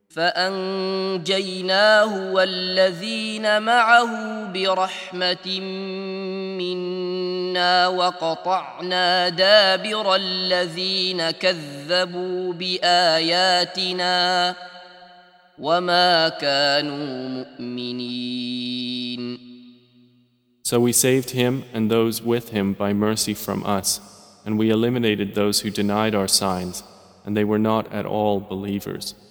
فأنجيناه والذين معه برحمة منا وقطعنا دابر الذين كذبوا بآياتنا وما كانوا مؤمنين. So we saved him and those with him by mercy from us, and we eliminated those who denied our signs, and they were not at all believers.